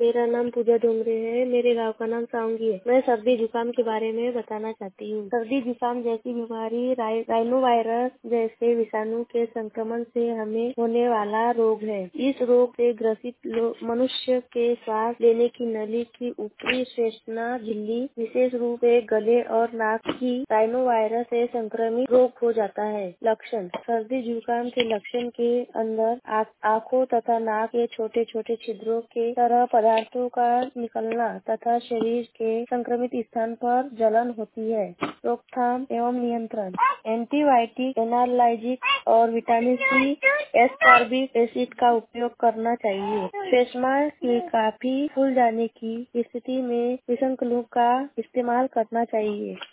मेरा नाम पूजा डोंगरे है। मेरे गांव का नाम सावंगी है। मैं सर्दी जुकाम के बारे में बताना चाहती हूँ। सर्दी जुकाम जैसी बीमारी राइनो वायरस जैसे विषाणु के संक्रमण से हमें होने वाला रोग है। इस रोग से ग्रसित मनुष्य के सांस लेने की नली की ऊपरी श्वसना झिल्ली, विशेष रूप से गले और नाक की राइनो वायरस से संक्रमित रोग हो जाता है। लक्षण: सर्दी जुकाम के लक्षण के अंदर आँखों तथा नाक के छोटे छोटे छिद्रों के तरह पदार्थों का निकलना तथा शरीर के संक्रमित स्थान पर जलन होती है। रोकथाम एवं नियंत्रण: एंटीबायोटिक, एनाल्जेसिक और विटामिन सी, एस्कॉर्बिक एसिड का उपयोग करना चाहिए। श्वसना की काफी फूल जाने की स्थिति में विषाणु का इस्तेमाल करना चाहिए।